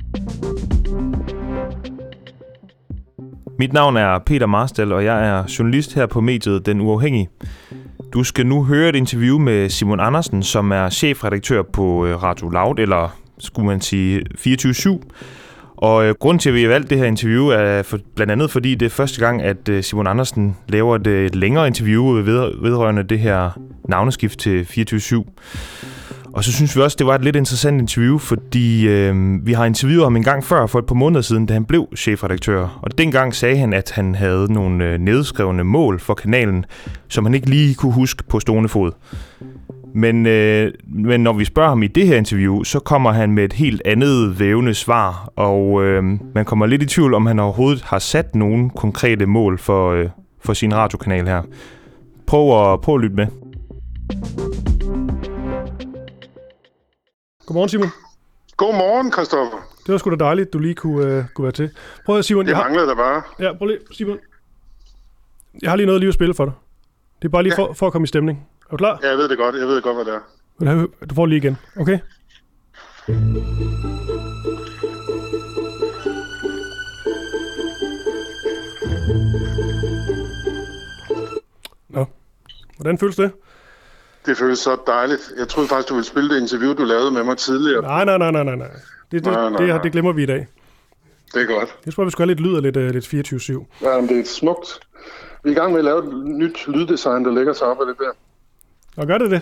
Mit navn er Peter Marstal, og jeg er journalist her på mediet Den Uafhængige. Du skal nu høre et interview med Simon Andersen, som er chefredaktør på Radio Loud, eller skulle man sige 24/7. Og grunden til, at vi har valgt det her interview, er blandt andet fordi det er første gang, at Simon Andersen laver et længere interview vedrørende det her navneskift til 24/7. Og så synes vi også, det var et lidt interessant interview, fordi vi har interviewet ham en gang før, for et par måneder siden, da han blev chefredaktør. Og dengang sagde han, at han havde nogle nedskrevne mål for kanalen, som han ikke lige kunne huske på stående fod. Men når vi spørger ham i det her interview, så kommer han med et helt andet vævende svar, og man kommer lidt i tvivl, om han overhovedet har sat nogle konkrete mål for sin radiokanal her. Prøv at lytte med. Godmorgen, Simon. Godmorgen, Christoffer. Det var sgu da dejligt, du lige kunne være til. Prøv at, Simon. Det manglede der bare. Ja, prøv lige, Simon. Jeg har lige noget lige at spille for dig. Det er bare lige for at komme i stemning. Er du klar? Ja, jeg ved det godt. Jeg ved godt, hvad det er. Du får det lige igen, okay? Nå, hvordan føles det? Det føles så dejligt. Jeg troede faktisk, du ville spille det interview, du lavede med mig tidligere. Nej. Det glemmer vi i dag. Det er godt. Jeg tror, vi skal have lidt lyd og lidt 24/7. Ja, men det er smukt. Vi er i gang med at lave et nyt lyddesign, der lægger sig op af det der. Og gør det?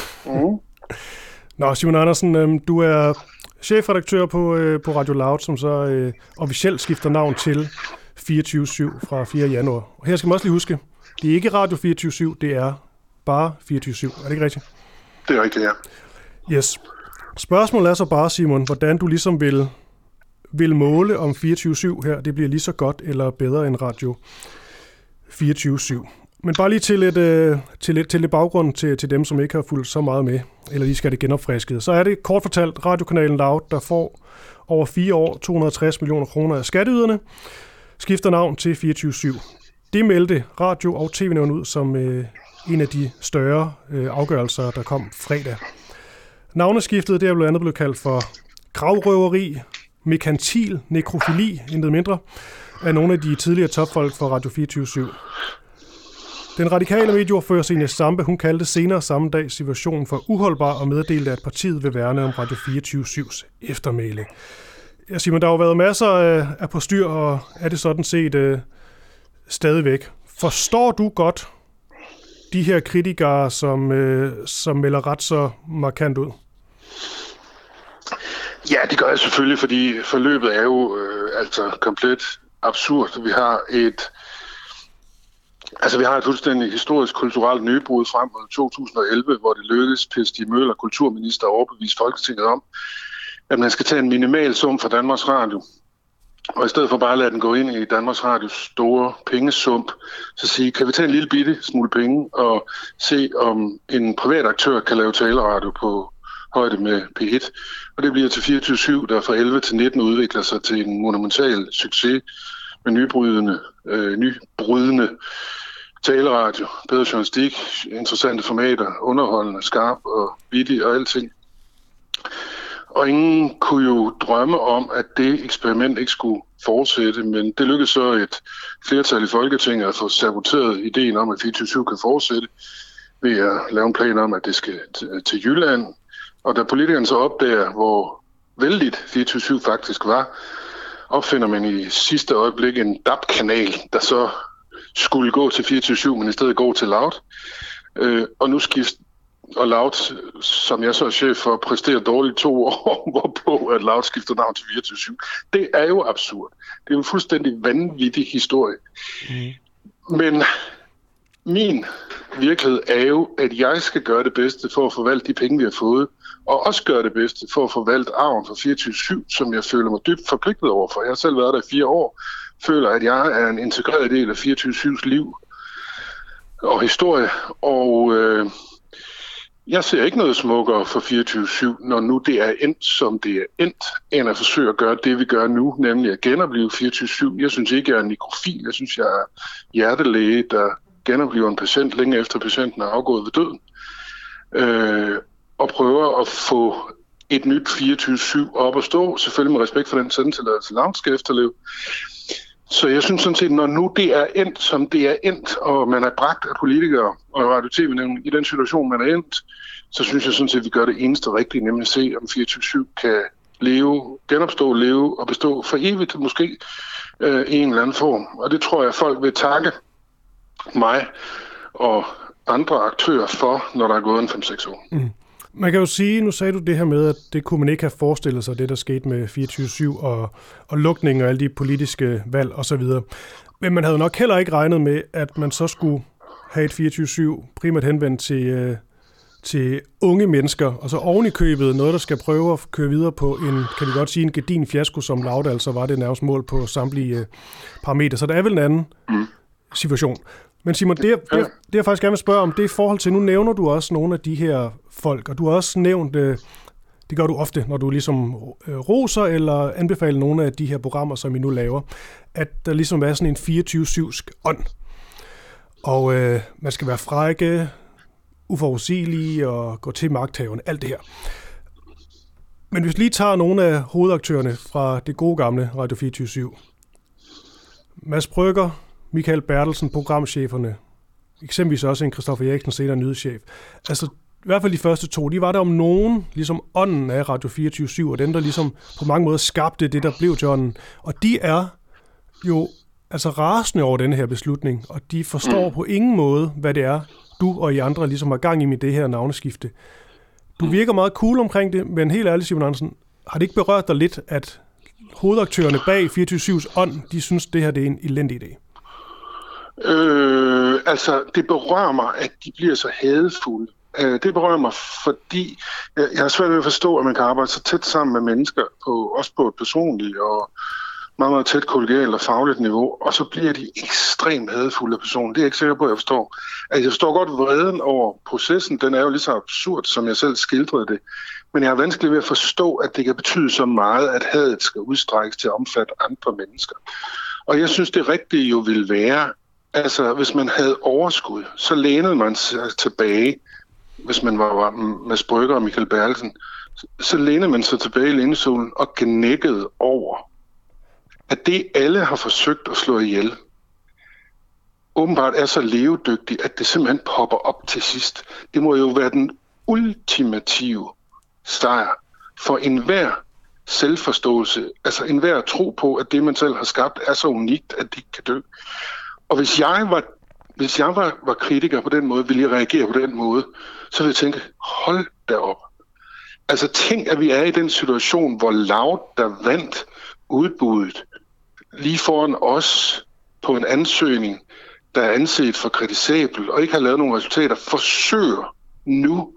Nå, Simon Andersen, du er chefredaktør på Radio Loud, som så officielt skifter navn til 24/7 fra 4. januar. Og her skal man også lige huske, det er ikke Radio 24/7, det er bare 24/7. Er det ikke rigtigt? Det er rigtigt, ja. Yes. Spørgsmålet er så bare, Simon, hvordan du ligesom vil måle om 24/7 her, det bliver lige så godt eller bedre end Radio 24/7. Men bare lige til lidt baggrund til dem, som ikke har fulgt så meget med, eller lige skal det genopfrisket. Så er det kort fortalt radiokanalen Loud, der får over 4 år 260 millioner kroner af skatteyderne, skifter navn til 24/7. Det meldte Radio- og TV-nævnet ud som en af de større afgørelser, der kom fredag. Navneskiftet, det er blandt andet blevet kaldt for gravrøveri, merkantil nekrofili, intet mindre, af nogle af de tidligere topfolk for Radio 24/7. Den radikale medieordfører Zenia Stampe, hun kaldte senere samme dag situationen for uholdbar og meddelte, at partiet vil værne om Radio 24/7's eftermæle. Ja, Simon, der har jo været masser af på styr, og er det sådan set stadigvæk. Forstår du godt de her kritikere, som melder ret så markant ud? Ja, det gør jeg selvfølgelig, fordi forløbet er jo komplet absurd. Vi har et fuldstændig historisk kulturelt nybrud frem mod 2011, hvor det lykkedes Per Stig Møller, kulturminister, at overbevise Folketinget om, at man skal tage en minimal sum fra Danmarks Radio. Og i stedet for bare at lade den gå ind i Danmarks Radios store pengesump, så sige, kan vi tage en lille bitte smule penge og se, om en privat aktør kan lave taleradio på højde med P1. Og det bliver til 24/7, der fra 11 til 19 udvikler sig til en monumental succes med nybrydende taleradio, bedre journalistik, interessante formater, underholdende, skarp og vittig og alting. Og ingen kunne jo drømme om, at det eksperiment ikke skulle fortsætte, men det lykkedes så et flertal i Folketinget at få saboteret ideen om, at 24/7 kan fortsætte ved at lave en plan om, at det skal til Jylland. Og da politikerne så opdager, hvor vældigt 24/7 faktisk var, opfinder man i sidste øjeblik en DAB-kanal, der så skulle gå til 24/7, men i stedet går til Loud. Og nu og Loud, som jeg så er chef for, præsterer dårligt 2 år, hvorpå at Loud skifter navn til 24/7. Det er jo absurd. Det er en fuldstændig vanvittig historie. Men min virkelighed er jo, at jeg skal gøre det bedste for at forvalte de penge, vi har fået, og også gøre det bedste for at forvalte arven for 24/7, som jeg føler mig dybt forpligtet overfor. Jeg har selv været der i 4 år, føler, at jeg er en integreret del af 24/7's liv og historie, og jeg ser ikke noget smukkere for 24/7, når nu det er endt, som det er endt, end at forsøge at gøre det, vi gør nu, nemlig at genopleve 24/7. Jeg synes ikke, jeg er en nekrofil. Jeg synes, jeg er hjertelæge, der genoplever en patient længe efter patienten er afgået ved døden. Og prøver at få et nyt 24/7 op at stå, selvfølgelig med respekt for den sendetilladelse, Loud skal efterleve. Så jeg synes sådan set, når nu det er endt, som det er endt, og man er bragt af politikere og Radio-TV-nævnet i den situation, man er endt, så synes jeg sådan set, at vi gør det eneste rigtige, nemlig at se, om 24/7 kan genopstå, leve og bestå for evigt, måske i en eller anden form. Og det tror jeg, folk vil takke mig og andre aktører for, når der er gået en 5-6 år. Mm. Man kan jo sige, nu sagde du det her med, at det kunne man ikke have forestillet sig, det der skete med 24/7 og lukning og alle de politiske valg osv. Men man havde nok heller ikke regnet med, at man så skulle have et 24/7 primært henvendt til unge mennesker, og så oven i købet noget, der skal prøve at køre videre på en, kan vi godt sige, en gedigen fiasko, som Loud altså var det nærmest mål på samtlige parametre. Så der er vel en anden situation. Men Simon, det jeg faktisk gerne vil spørge om, det er i forhold til, nu nævner du også nogle af de her folk, og du har også nævnt, det gør du ofte, når du ligesom roser eller anbefaler nogle af de her programmer, som I nu laver, at der ligesom er sådan en 24/7'sk ånd. Og man skal være frække, uforudsigelige og gå til magthaverne, alt det her. Men hvis vi lige tager nogle af hovedaktørerne fra det gode gamle Radio 24/7, Mads Brügger, Michael Bertelsen, programcheferne, eksempelvis også en Christoffer Eriksen, senere nyhedschef. Altså, i hvert fald de første to, de var der om nogen, ligesom ånden af Radio 24/7, og den, der ligesom på mange måder skabte det, der blev til ånden. Og de er jo altså rasende over den her beslutning, og de forstår på ingen måde, hvad det er, du og I andre ligesom har gang i med det her navneskifte. Du virker meget cool omkring det, men helt ærligt, Simon Andersen, har det ikke berørt dig lidt, at hovedaktørerne bag 24/7's ånd, de synes, det her det er en elendig idé? Altså, det berører mig, at de bliver så hadefulde. Det berører mig, fordi jeg har svært ved at forstå, at man kan arbejde så tæt sammen med mennesker, også på et personligt og meget, meget tæt kollegialt og fagligt niveau, og så bliver de ekstremt hadefulde af personen. Det er jeg ikke sikker på, at jeg forstår. Altså, jeg forstår godt vreden over processen. Den er jo lige så absurd, som jeg selv skildrede det. Men jeg har vanskeligt ved at forstå, at det kan betyde så meget, at hadet skal udstrækkes til at omfatte andre mennesker. Og jeg synes, det rigtige jo ville være, altså, hvis man havde overskud, så lænede man sig tilbage, hvis man var Mads Brügger og Michael Bertelsen, så lænede man sig tilbage i lænestolen og gnækkede over, at det alle har forsøgt at slå ihjel, åbenbart er så levedygtigt, at det simpelthen popper op til sidst. Det må jo være den ultimative sejr for enhver selvforståelse, altså enhver tro på, at det, man selv har skabt, er så unikt, at det ikke kan dø. Og hvis jeg var kritiker på den måde, ville jeg reagere på den måde, så ville jeg tænke, hold da op. Altså tænk, at vi er i den situation, hvor Loud, der vandt udbuddet, lige foran os på en ansøgning, der er anset for kritisabel og ikke har lavet nogle resultater, forsøger nu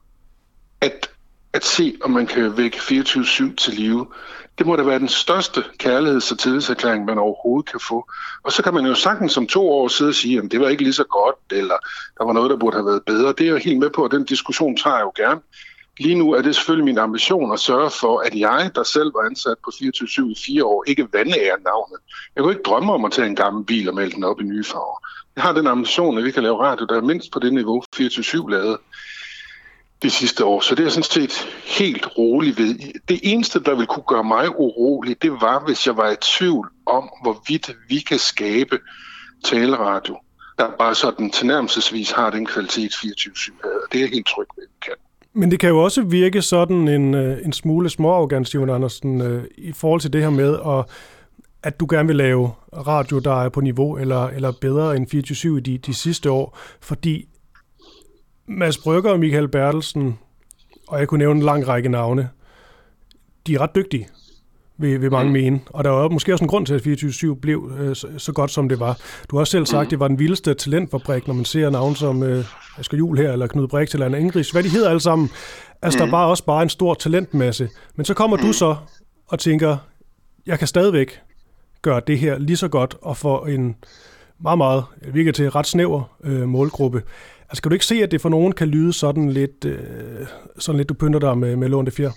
at se, om man kan vække 24/7 til live. Det må da være den største kærligheds- og tillidserklæring, man overhovedet kan få. Og så kan man jo sagtens om 2 år sidde og sige, at det var ikke lige så godt, eller der var noget, der burde have været bedre. Det er jeg helt med på, og den diskussion tager jeg jo gerne. Lige nu er det selvfølgelig min ambition at sørge for, at jeg, der selv var ansat på 24/7 i 4 år, ikke vandærer navnet. Jeg kunne ikke drømme om at tage en gammel bil og melde den op i nye farver. Jeg har den ambition, at vi kan lave radio, der er mindst på det niveau, 24/7 lavede de sidste år. Så det er sådan set helt roligt ved. Det eneste, der ville kunne gøre mig urolig, det var, hvis jeg var i tvivl om, hvorvidt vi kan skabe taleradio, der bare sådan tilnærmelsesvis har den kvalitet 24/7 havde. Det er jeg helt tryg ved, at vi kan. Men det kan jo også virke sådan en smule småarrogant, Simon Andersen, i forhold til det her med, at du gerne vil lave radio, der er på niveau eller bedre end 24/7 i de sidste år, fordi Mads Brügger og Michael Bertelsen, og jeg kunne nævne en lang række navne, de er ret dygtige, vil mange mene. Og der var måske også en grund til, at 24/7 blev så godt, som det var. Du har også selv sagt, at det var den vildeste talentfabrik, når man ser navne som Asger Juhl her, eller Knud Brix, eller Anna Ingris. Hvad de hedder alle sammen. Altså, der var også bare en stor talentmasse. Men så kommer du så og tænker, jeg kan stadigvæk gøre det her lige så godt, og få en meget, meget, virker til ret snæver målgruppe. Altså, kan du ikke se, at det for nogen kan lyde sådan lidt du pynter dig med lånte fjer?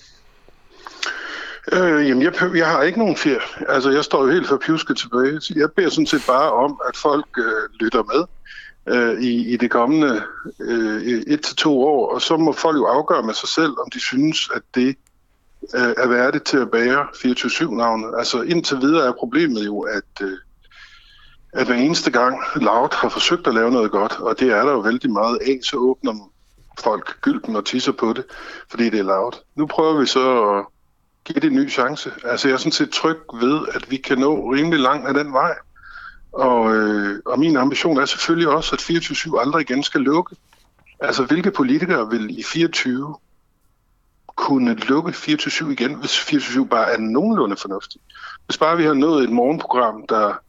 Jamen, jeg har ikke nogen fjer. Altså, jeg står jo helt for pjusket tilbage. Jeg beder sådan set bare om, at folk lytter med i det kommende 1 til 2 år, og så må folk jo afgøre med sig selv, om de synes, at det er værdigt til at bære 24/7-navnet. Altså indtil videre er problemet jo, at hver eneste gang Loud har forsøgt at lave noget godt, og det er der jo vældig meget af, så åbner folk gylden og tisser på det, fordi det er Loud. Nu prøver vi så at give det en ny chance. Altså jeg er sådan set tryg ved, at vi kan nå rimelig langt af den vej. Og min ambition er selvfølgelig også, at 24/7 aldrig igen skal lukke. Altså hvilke politikere vil i 24 kunne lukke 24/7 igen, hvis 24/7 bare er nogenlunde fornuftigt? Hvis bare vi har nået et morgenprogram, der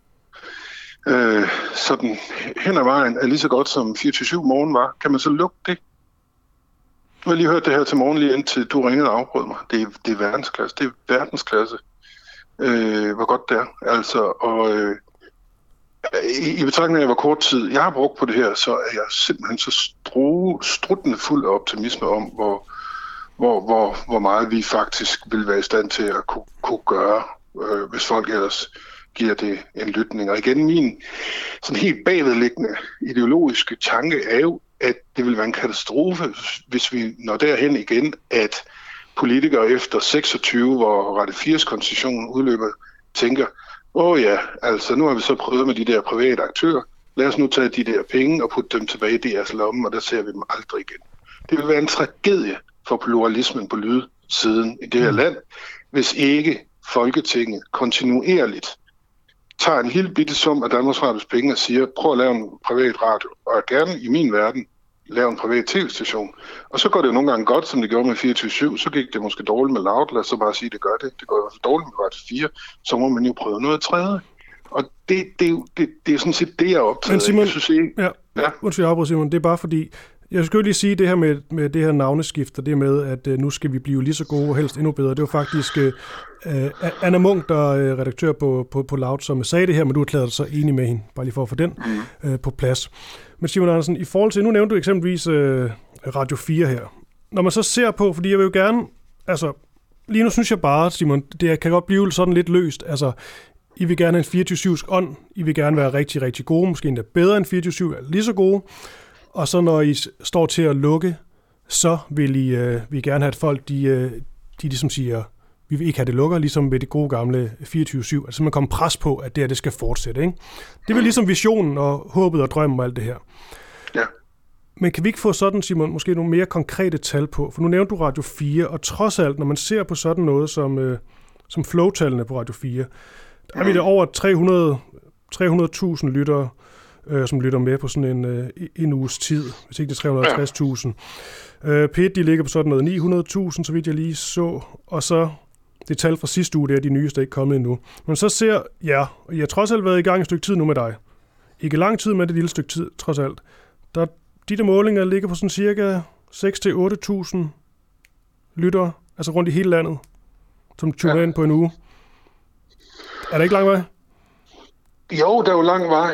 sådan hen ad vejen er lige så godt som 24/7 morgen var, kan man så lukke det? Nu har jeg lige hørt det her til morgen, lige indtil du ringede og afbrød mig. Det er verdensklasse. Det er verdensklasse. Hvor godt det er. Altså, og i betragtning af, hvor kort tid jeg har brugt på det her, så er jeg simpelthen så struttende fuld af optimisme om, hvor meget vi faktisk vil være i stand til at kunne gøre, hvis folk ellers giver det en lytning. Og igen, min sådan helt bagvedliggende ideologiske tanke er jo, at det vil være en katastrofe, hvis vi når derhen igen, at politikere efter 26, hvor Radio 4's koncession udløber, tænker, ja, altså nu har vi så prøvet med de der private aktører, lad os nu tage de der penge og putte dem tilbage i deres lomme, og der ser vi dem aldrig igen. Det vil være en tragedie for pluralismen på lydsiden i det her land, hvis ikke Folketinget kontinuerligt tager en lille bitte sum af Danmarks Radios penge og siger, prøv at lave en privat radio, og gerne i min verden lave en privat tv-station. Og så går det jo nogle gange godt, som det gjorde med 24/7, så gik det måske dårligt med Loud, lad os så bare sige, at det gør det. Det går i hvert fald dårligt med Radio 4, så må man jo prøve noget tredje. Og det er sådan set det, jeg er optaget af. Simon, jeg synes ikke... Undskyld, jeg afbryder, Simon. Det er bare fordi, jeg skulle lige sige det her med det her navneskift, og det med, at nu skal vi blive lige så gode og helst endnu bedre. Det var faktisk Anna Munk, der er redaktør på Loud, som sagde det her, men du erklærede dig så enig med hende, bare lige for at få den på plads. Men Simon Andersen, i forhold til, nu nævnte du eksempelvis Radio 4 her. Når man så ser på, fordi jeg vil jo gerne, altså lige nu synes jeg bare, Simon, det kan godt blive sådan lidt løst, altså I vil gerne have en 24/7's ånd, I vil gerne være rigtig, rigtig gode, måske endda bedre end 24/7, er lige så gode, og så når I står til at lukke, så vil I gerne have, at folk, de ligesom siger, vi vil ikke have det lukker, ligesom med det gode gamle 24/7. Altså man kommer pres på, at det skal fortsætte. Ikke? Det er vel ligesom visionen og håbet og drømmen og alt det her. Ja. Men kan vi ikke få sådan, Simon, måske nogle mere konkrete tal på? For nu nævnte du Radio 4, og trods alt, når man ser på sådan noget som flow-tallene på Radio 4, der er vi der over 300.000 lyttere, som lytter med på sådan en uges tid, hvis ikke det er 350.000. P1, de ligger på sådan noget 900.000, så vidt jeg lige så, og så det tal fra sidste uge, det er de nyeste, der ikke kommet endnu. Men så ser jeg har trods alt været i gang et stykke tid nu med dig. Ikke lang tid, men det lille stykke tid, trods alt. De der målinger ligger på sådan cirka 6-8.000 lyttere, altså rundt i hele landet, som tuner ind på en uge. Er der ikke lang vej? Jo, der er jo lang vej.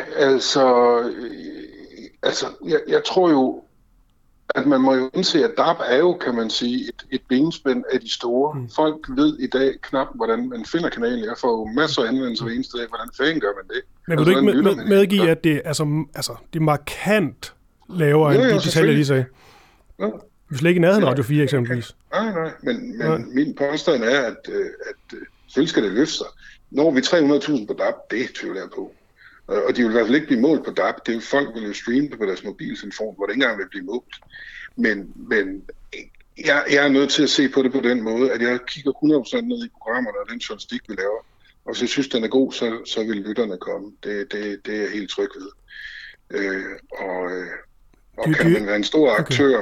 Altså jeg tror jo, at man må jo indse, at DAB er jo, kan man sige, et benspænd af de store. Folk ved i dag knap, hvordan man finder kanalen. Jeg får jo masser af henvendelser hver eneste dag, hvordan fanden gør man det? Men vil du ikke medgive, at det det er markant lavere end de detaljer, lige sagde? Ja. Vi slet ikke i nærheden Radio 4 eksempelvis. Nej, men min påstand er, at selvfølgelig skal det løfte sig. Når vi 300.000 på DAB, det tvivler jeg på. Og de vil i hvert fald ikke blive målt på DAB. Det er jo folk, der vil jo streame det på deres mobiltelefon, hvor det ikke engang vil blive målt. Men jeg er nødt til at se på det på den måde, at jeg kigger 100% ned i programmerne og den journalistik, vi laver. Og hvis jeg synes, den er god, så vil lytterne komme. Det er jeg helt tryg ved. Og kan man være en stor aktør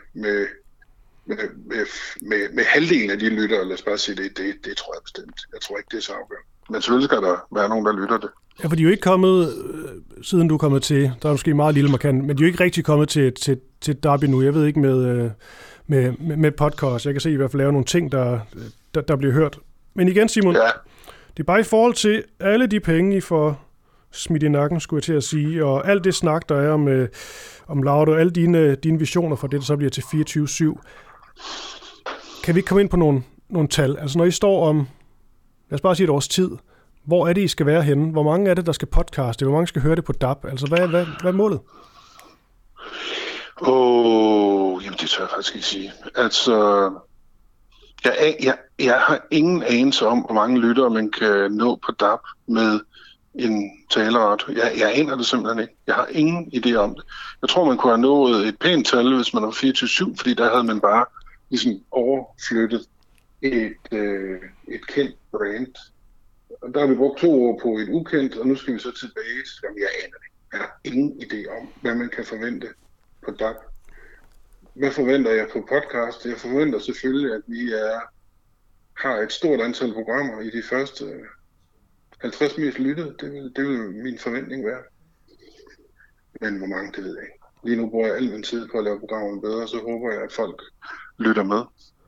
med halvdelen af de lyttere, lad os bare sige det tror jeg bestemt. Jeg tror ikke, det er så afgørende. Men selvfølgelig skal der være nogen, der lytter det. Ja, for de er jo ikke kommet, siden du er kommet til, der er måske meget lille markant, men de er jo ikke rigtig kommet til Derby nu. Jeg ved ikke med podcast. Jeg kan se i hvert fald lave nogle ting, der bliver hørt. Men igen, Simon, det er bare i forhold til alle de penge, I får smidt i nakken, skulle jeg til at sige, og alt det snak, der er om Loud, og alle dine visioner for det, der så bliver til 24/7. Kan vi ikke komme ind på nogle tal? Altså når I står om, lad os bare sige et års tid, hvor er det, I skal være henne? Hvor mange er det, der skal podcaste? Hvor mange skal høre det på DAB? Altså hvad er målet? Jamen det tør jeg faktisk ikke sige. Altså, Jeg har ingen anelse om, hvor mange lyttere man kan nå på DAB med en taleradio. Jeg aner det simpelthen ikke. Jeg har ingen idé om det. Jeg tror, man kunne have nået et pænt tal, hvis man var 24/7, fordi der havde man bare ligesom overflyttet et kendt brand. Og der har vi brugt 2 år på et ukendt, og nu skal vi så tilbage til, jeg aner det. Jeg har ingen idé om, hvad man kan forvente på DAB. Hvad forventer jeg på podcast? Jeg forventer selvfølgelig, at vi har et stort antal programmer i de første 50 mest lyttede. Det vil min forventning være. Men hvor mange, det ved jeg ikke. Lige nu bruger jeg al min tid på at lave programmerne bedre, så håber jeg, at folk lytter med.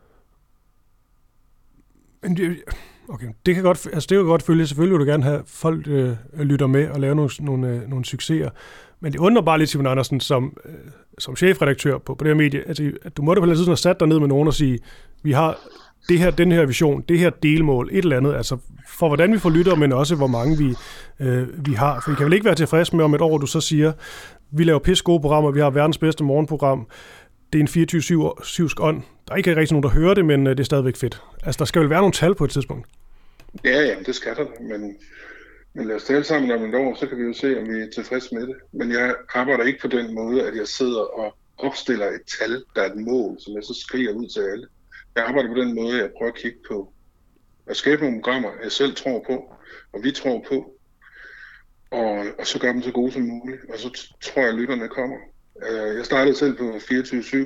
Okay, det kan godt følge. Selvfølgelig vil du gerne have folk lytter med og lave nogle succeser. Men det undrer bare lidt, Simon Andersen, som chefredaktør på det her medie, at du måtte på et tidspunkt have sat dig ned med nogen og sige, vi har den her vision, det her delmål, et eller andet, altså for hvordan vi får lyttere, men også hvor mange vi har. For vi kan vel ikke være tilfreds med om et år, du så siger, vi laver pisse gode programmer, vi har verdens bedste morgenprogram, det er en 24/7 ånd. Der er ikke rigtig nogen, der hører det, men det er stadigvæk fedt. Altså, der skal vel være nogle tal på et tidspunkt? Ja, det skal der, men lad os tale sammen om et år, så kan vi jo se, om vi er tilfredse med det. Men jeg arbejder ikke på den måde, at jeg sidder og opstiller et tal, der er et mål, som jeg så skriger ud til alle. Jeg arbejder på den måde, at jeg prøver at kigge på at skabe nogle programmer, jeg selv tror på, og vi tror på, og så gør dem så gode som muligt, og så tror jeg, at lytterne kommer. Jeg startede selv på 24/7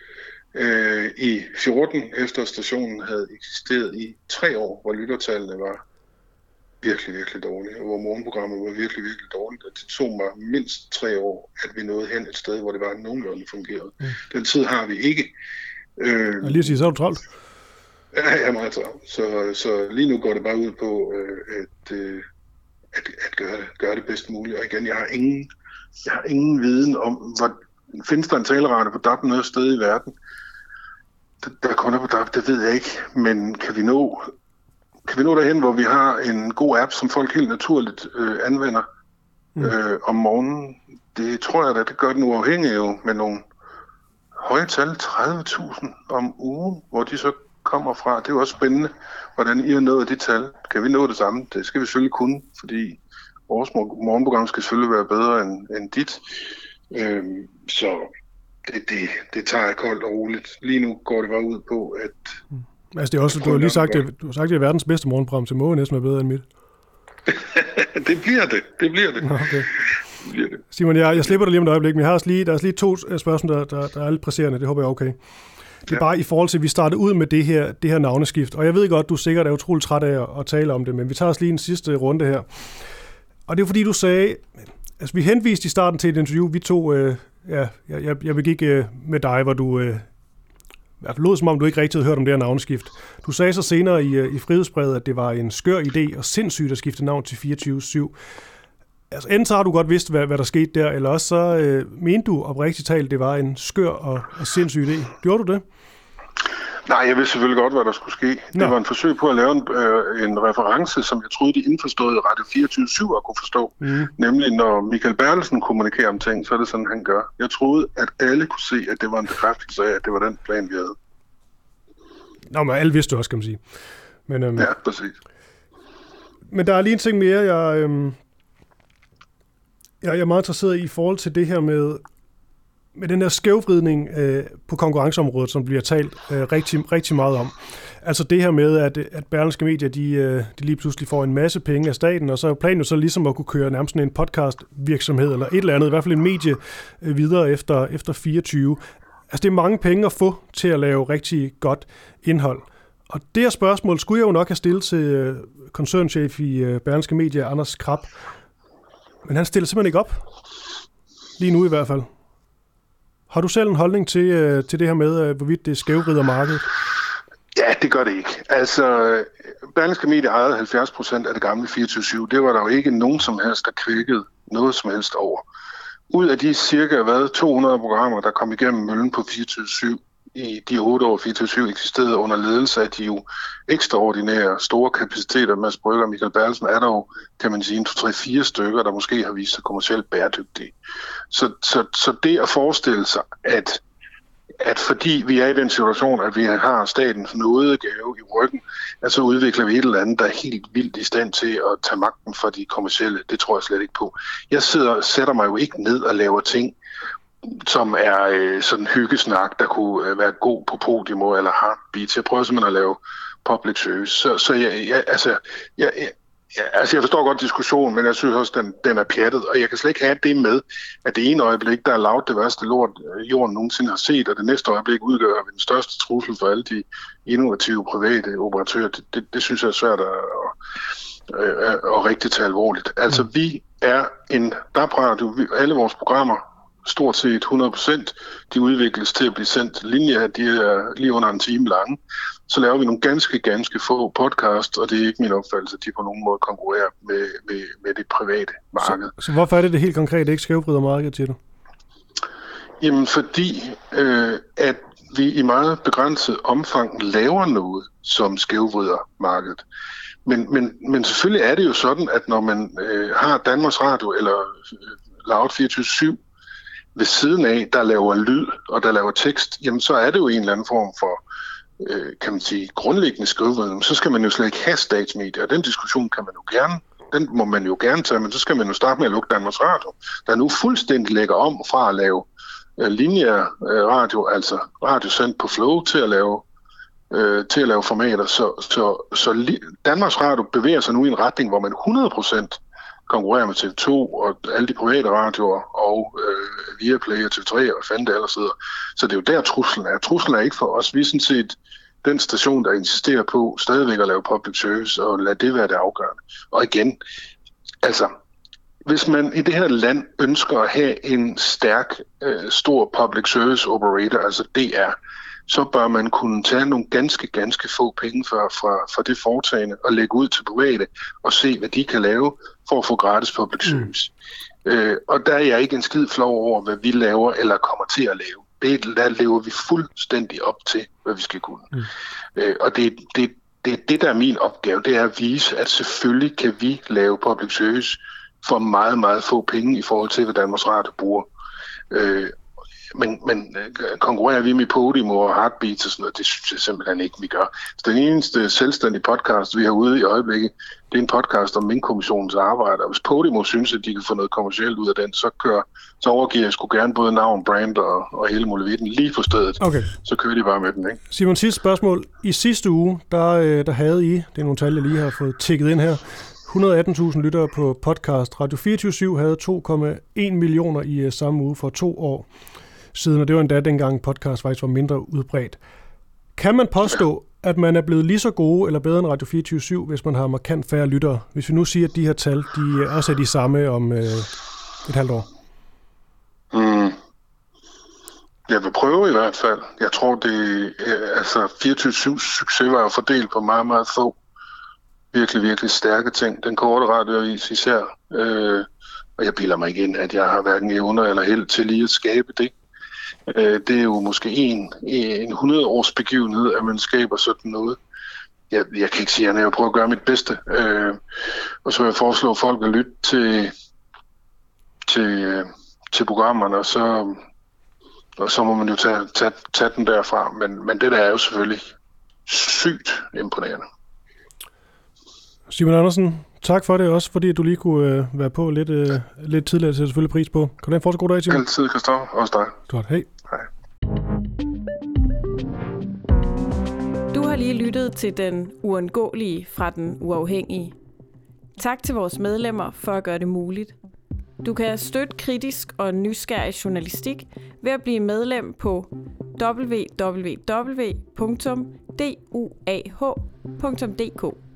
i 14, efter stationen havde eksisteret i 3 år, hvor lyttertallene var virkelig, virkelig dårlige, og hvor morgenprogrammet var virkelig, virkelig dårligt. Og det tog mig mindst 3 år, at vi nåede hen et sted, hvor det var nogenlunde fungerede. Den tid har vi ikke. Lige at sige, så er du travlt. Ja, jeg er meget travlt. Så lige nu går det bare ud på at gøre det bedst muligt. Og igen, jeg har ingen viden om, hvor findes der en taleradio på DAB noget sted i verden, der kunder på DAB, det ved jeg ikke. Men kan vi nå derhen, hvor vi har en god app, som folk helt naturligt anvender om morgenen? Det tror jeg da, det gør den uafhængige jo med nogle høje tal, 30.000 om ugen, hvor de så kommer fra. Det er jo også spændende, hvordan I har nået de tal. Kan vi nå det samme? Det skal vi selvfølgelig kunne, fordi vores morgenprogram skal selvfølgelig være bedre end dit. Så det tager jeg koldt og roligt. Lige nu går det bare ud på, at... Altså det er også, du har lige sagt, du har sagt, det er verdens bedste morgenprogram, så må næsten være bedre end mit. Det bliver det. Okay. Simon, jeg slipper dig lige om et øjeblik, men der er også lige 2 spørgsmål, der er lidt presserende. Det håber jeg er okay. Det er bare i forhold til, at vi startede ud med det her navneskift, og jeg ved godt, du sikkert er utroligt træt af at tale om det, men vi tager os lige en sidste runde her. Og det er fordi, du sagde, altså vi henviste i starten til et interview, vi to, jeg begik med dig, hvor du lød som om, du ikke rigtig havde hørt om det her navneskift. Du sagde så senere i frihedsbrevet, at det var en skør idé og sindssygt at skifte navn til 24/7. Altså enten så har du godt vidst, hvad der skete der, eller også så mente du oprigtigt talt, det var en skør og sindssyg idé. Gjorde du det? Nej, jeg vidste selvfølgelig godt, hvad der skulle ske. Det var en forsøg på at lave en reference, som jeg troede, de indforståede Radio 24/7 at kunne forstå. Nemlig, når Michael Bertelsen kommunikerer om ting, så er det sådan, han gør. Jeg troede, at alle kunne se, at det var en bekræftelse af, at det var den plan, vi havde. Nå, men alle vidste du også, kan man sige. Men, ja, præcis. Men der er lige en ting mere, jeg er meget interesseret i forhold til det her med den der skævvridning på konkurrenceområdet, som bliver talt rigtig, rigtig meget om. Altså det her med, at Berlingske Media, de lige pludselig får en masse penge af staten, og så er planen jo så ligesom at kunne køre nærmest en podcast-virksomhed, eller et eller andet, i hvert fald en medie videre efter 24. Altså det er mange penge at få til at lave rigtig godt indhold. Og det her spørgsmål skulle jeg jo nok have stillet til koncernchef i Berlingske Media, Anders Krab. Men han stiller simpelthen ikke op. Lige nu i hvert fald. Har du selv en holdning til det her med, hvorvidt det skævvrider markedet? Ja, det gør det ikke. Altså, Berlingske Media ejede 70% af det gamle 24/7. Det var der jo ikke nogen som helst, der kvækkede noget som helst over. Ud af de cirka 200 programmer, der kom igennem møllen på 24/7, i de 8 år 24/7 eksisterede under ledelse af de jo ekstraordinære store kapaciteter. Mads Brügger og Michael Bertelsen er der jo, kan man sige, 2-3-4 stykker, der måske har vist sig kommercielt bæredygtige. Så det at forestille sig, at at fordi vi er i den situation, at vi har statens nådegave i ryggen, at så udvikler vi et eller andet, der er helt vildt i stand til at tage magten fra de kommercielle. Det tror jeg slet ikke på. Jeg sætter mig jo ikke ned og laver ting, som er sådan hyggesnak, der kunne være god på podium eller heartbeat. Jeg prøver simpelthen at lave public service. Så jeg forstår godt diskussionen, men jeg synes også, den er pjattet, og jeg kan slet ikke have det med, at det ene øjeblik, der er lavet det værste lort, jorden nogensinde har set, og det næste øjeblik udgør den største trussel for alle de innovative private operatører. Det synes jeg er svært at rigtig tage alvorligt. Altså, vi er en DAB-radio, alle vores programmer, stort set 100%, de udvikles til at blive sendt linjer, de er lige under en time lange. Så laver vi nogle ganske få podcast, og det er ikke min opfattelse, at de på nogen måde konkurrerer med det private marked. Så hvorfor er det helt konkret ikke skævvrider markedet, siger du? Jamen fordi, at vi i meget begrænset omfang laver noget, som skævvrider markedet. Men selvfølgelig er det jo sådan, at når man har Danmarks Radio eller Loud 24/7 ved siden af, der laver lyd og der laver tekst, jamen så er det jo en eller anden form for kan man sige, grundlæggende skævvridning. Så skal man jo slet ikke have statsmedier, og den diskussion kan man jo gerne, den må man jo gerne tage, men så skal man jo starte med at lukke Danmarks Radio, der nu fuldstændig lægger om fra at lave lineær radio, altså radio sendt på flow, til at lave formater. Så Danmarks Radio bevæger sig nu i en retning, hvor man 100% konkurrerer med TV2 og alle de private radioer og Viaplay og TV3 og fanden det ellers sidder. Så det er jo der truslen er. Truslen er ikke for os. Vi er sådan set den station, der insisterer på stadigvæk at lave public service og lade det være det afgørende. Og igen, altså, hvis man i det her land ønsker at have en stærk, stor public service operator, altså DR, så bør man kunne tage nogle ganske få penge fra det foretagende og lægge ud til private og se, hvad de kan lave for at få gratis public service. Og der er jeg ikke en skid flov over, hvad vi laver eller kommer til at lave. Der lever vi fuldstændig op til, hvad vi skal kunne. Og det der er min opgave, det er at vise, at selvfølgelig kan vi lave public service for meget få penge i forhold til, hvad Danmarks Radio bruger. Men konkurrerer vi med podium og heartbeats og sådan noget, det synes jeg simpelthen ikke, vi gør. Så den eneste selvstændige podcast, vi har ude i øjeblikket, det er en podcast om Minkkommissionens arbejde. Og hvis Podimo synes, at de kan få noget kommercielt ud af den, så overgiver jeg sgu gerne både navn, brand og hele muligheden lige på stedet. Okay. Så kører de bare med den, ikke? Simon, sidste spørgsmål. I sidste uge, der havde I, det er nogle tal, jeg lige har fået tjekket ind her, 118.000 lyttere på podcast. Radio 24/7 havde 2,1 millioner i samme uge for 2 år siden, og det var endda dengang podcast faktisk var mindre udbredt. Kan man påstå, at man er blevet lige så gode eller bedre end Radio 24/7, hvis man har markant færre lyttere? Hvis vi nu siger, at de her tal, de også er de samme om et halvt år. Jeg vil prøve i hvert fald. Jeg tror, det altså 24/7's succes var jo fordelt på meget få virkelig stærke ting. Den korte radioavis især. Og jeg bilder mig ikke ind, at jeg har hverken evner eller held til lige at skabe det. Det er jo måske en 100-års begivenhed, at man skaber sådan noget. Jeg kan ikke sige, at jeg prøver at gøre mit bedste. Og så vil jeg foreslå folk at lytte til programmerne, og så må man jo tage den derfra. Men det der er jo selvfølgelig sygt imponerende. Simon Andersen, tak for det også, fordi du lige kunne være på lidt tidligere, så jeg selvfølgelig pris på. Kan du have en fortsat god dag, Simon? Altid, Christoffer. Også dig. Godt, hej. Hej. Du har lige lyttet til Den Uundgåelige fra Den Uafhængige. Tak til vores medlemmer for at gøre det muligt. Du kan støtte kritisk og nysgerrig journalistik ved at blive medlem på www.duah.dk.